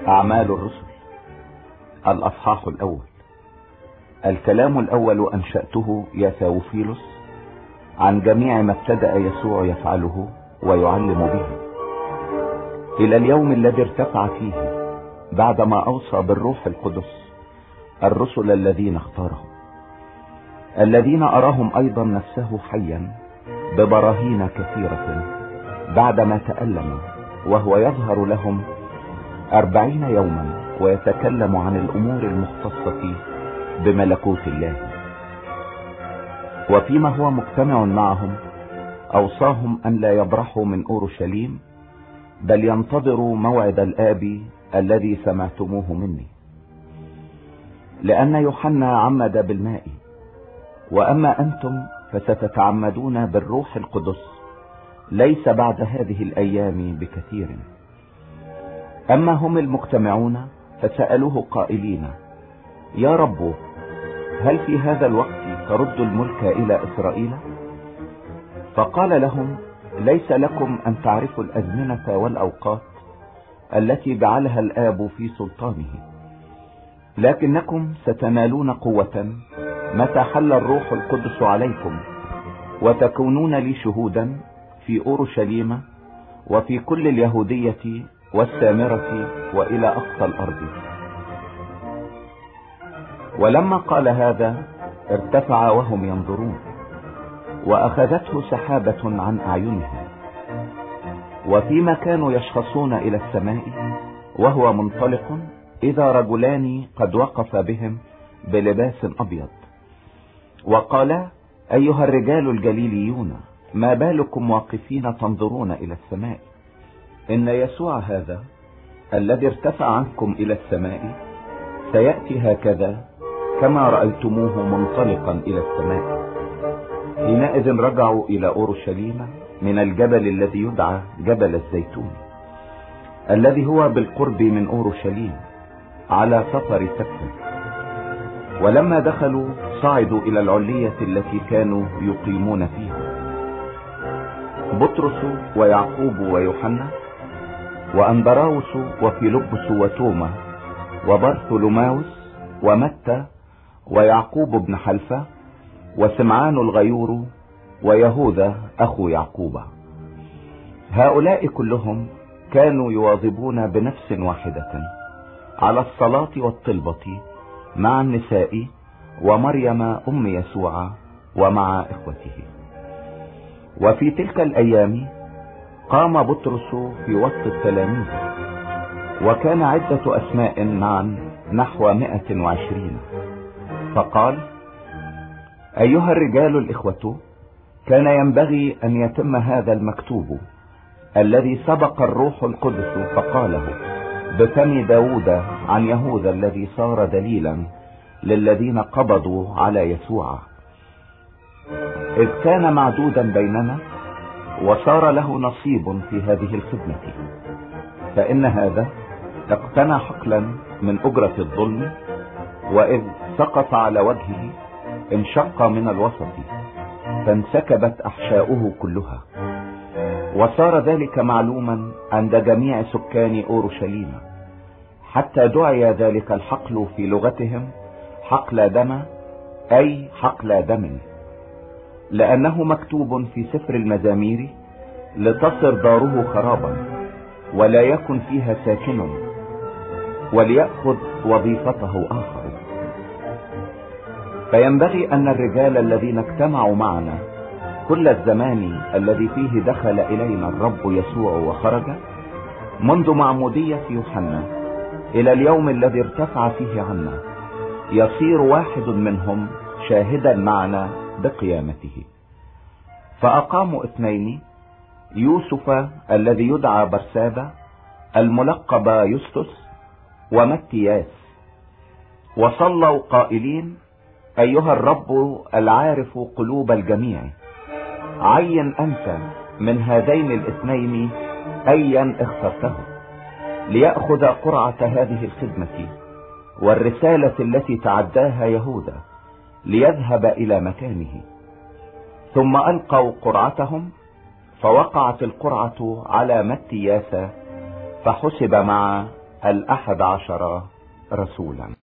أعمال الرسل الأصحاح الأول. الكلام الأول أنشأته يا ثاوفيلوس عن جميع ما ابتدأ يسوع يفعله ويعلم به إلى اليوم الذي ارتفع فيه بعدما أوصى بالروح القدس الرسل الذين اختارهم، الذين أراهم أيضا نفسه حيا ببراهين كثيرة بعدما تألم، وهو يظهر لهم 40 يوما ويتكلم عن الأمور المختصة بملكوت الله. وفيما هو مجتمع معهم أوصاهم أن لا يبرحوا من أورشليم، بل ينتظروا موعد الآب الذي سمعتموه مني، لأن يوحنا عمد بالماء، وأما أنتم فستتعمدون بالروح القدس ليس بعد هذه الأيام بكثير. أما هم المجتمعون فسألوه قائلين: يا رب، هل في هذا الوقت ترد الملك إلى إسرائيل؟ فقال لهم: ليس لكم أن تعرفوا الأزمنة والأوقات التي جعلها الآب في سلطانه، لكنكم ستنالون قوة متى حل الروح القدس عليكم، وتكونون لي شهودا في أورشليم وفي كل اليهودية والسامرة وإلى أقصى الأرض. ولما قال هذا ارتفع وهم ينظرون، وأخذته سحابة عن أعينهم، وفيما كانوا يشخصون إلى السماء وهو منطلق، إذا رجلان قد وقف بهم بلباس أبيض، وقال: أيها الرجال الجليليون، ما بالكم واقفين تنظرون إلى السماء؟ إن يسوع هذا الذي ارتفع عنكم إلى السماء سيأتي هكذا كما رأيتموه منطلقا إلى السماء. حينئذ رجعوا إلى أورشليم من الجبل الذي يدعى جبل الزيتون، الذي هو بالقرب من أورشليم على سفر سبت. ولما دخلوا صعدوا إلى العلية التي كانوا يقيمون فيها، بطرس ويعقوب ويوحنا وأندراوس وفيلبس وتوما وبرثولوماوس ومتى ويعقوب بن حلفة وسمعان الغيور ويهوذا أخو يعقوب. هؤلاء كلهم كانوا يواظبون بنفس واحدة على الصلاة والطلبة مع النساء ومريم أم يسوع ومع إخوته. وفي تلك الأيام قام بطرس في وسط التلاميذ، وكان عدة أسماء معا نحو 120، فقال: أيها الرجال الإخوة، كان ينبغي أن يتم هذا المكتوب الذي سبق الروح القدس فقاله بفم داود عن يهوذا الذي صار دليلا للذين قبضوا على يسوع، إذ كان معدودا بيننا وصار له نصيب في هذه الخدمة. فإن هذا اقتنى حقلا من أجرة الظلم، وإذ سقط على وجهه انشق من الوسط فانسكبت أحشاؤه كلها، وصار ذلك معلوما عند جميع سكان أورشليم، حتى دعي ذلك الحقل في لغتهم حقل دم، أي حقل دم، لأنه مكتوب في سفر المزامير: لتصر داره خرابا ولا يكن فيها ساكن، وليأخذ وظيفته آخر. فينبغي أن الرجال الذين اجتمعوا معنا كل الزمان الذي فيه دخل إلينا الرب يسوع وخرج، منذ معمودية يوحنا إلى اليوم الذي ارتفع فيه عنا، يصير واحد منهم شاهدا معنا بقيامته. فأقاموا 2: يوسف الذي يدعى برسابة الملقب يستس ومتياس، وصلوا قائلين: أيها الرب العارف قلوب الجميع، عين أنت من هذين 2 أيا اخترته ليأخذ قرعة هذه الخدمة والرسالة التي تعداها يهوذا ليذهب إلى مكانه. ثم ألقوا قرعتهم، فوقعت القرعة على متياس فحسب مع 11 رسولا.